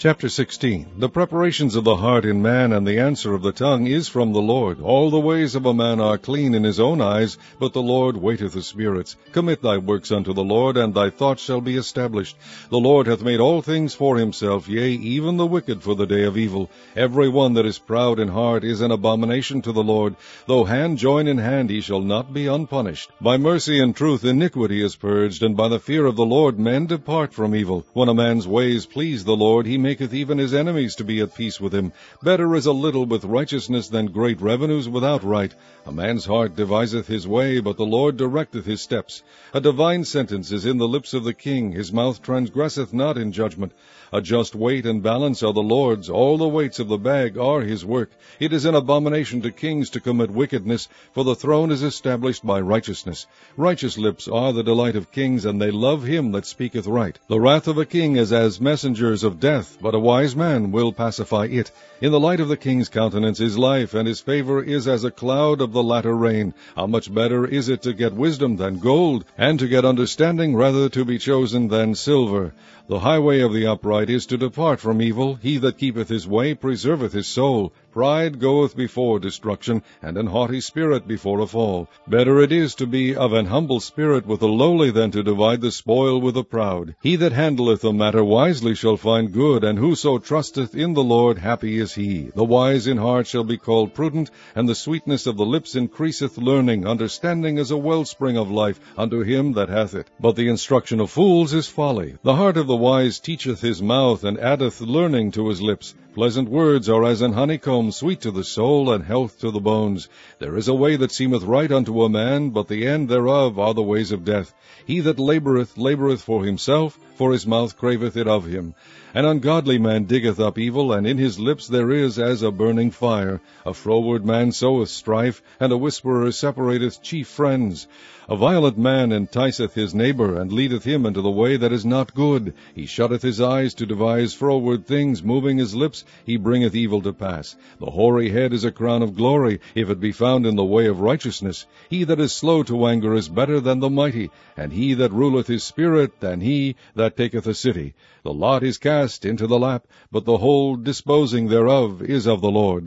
Chapter 16. The preparations of the heart in man and the answer of the tongue is from the Lord. All the ways of a man are clean in his own eyes, but the Lord waiteth the spirits. Commit thy works unto the Lord, and thy thoughts shall be established. The Lord hath made all things for himself, yea, even the wicked for the day of evil. Every one that is proud in heart is an abomination to the Lord. Though hand join in hand, he shall not be unpunished. By mercy and truth iniquity is purged, and by the fear of the Lord men depart from evil. When a man's ways please the Lord, he maketh even his enemies to be at peace with him. Better is a little with righteousness than great revenues without right. A man's heart deviseth his way, but the Lord directeth his steps. A divine sentence is in the lips of the king, his mouth transgresseth not in judgment. A just weight and balance are the Lord's, all the weights of the bag are his work. It is an abomination to kings to commit wickedness, for the throne is established by righteousness. Righteous lips are the delight of kings, and they love him that speaketh right. The wrath of a king is as messengers of death, but a wise man will pacify it. In the light of the king's countenance is life, and his favor is as a cloud of the latter rain. How much better is it to get wisdom than gold, and to get understanding rather to be chosen than silver. The highway of the upright is to depart from evil. He that keepeth his way preserveth his soul. Pride goeth before destruction, and an haughty spirit before a fall. Better it is to be of an humble spirit with the lowly than to divide the spoil with the proud. He that handleth a matter wisely shall find good, and whoso trusteth in the Lord, happy is he. The wise in heart shall be called prudent, and the sweetness of the lips increaseth learning. Understanding is a wellspring of life unto him that hath it. But the instruction of fools is folly. The heart of the wise teacheth his mouth, and addeth learning to his lips. Pleasant words are as an honeycomb, sweet to the soul, and health to the bones. There is a way that seemeth right unto a man, but the end thereof are the ways of death. He that laboureth, laboureth for himself, for his mouth craveth it of him. An ungodly man diggeth up evil, and in his lips there is as a burning fire. A froward man soweth strife, and a whisperer separateth chief friends. A violent man enticeth his neighbor, and leadeth him into the way that is not good. He shutteth his eyes to devise froward things, moving his lips, he bringeth evil to pass. The hoary head is a crown of glory, if it be found in the way of righteousness. He that is slow to anger is better than the mighty, and he that ruleth his spirit than he that taketh a city. The lot is cast into the lap, but the whole disposing thereof is of the Lord.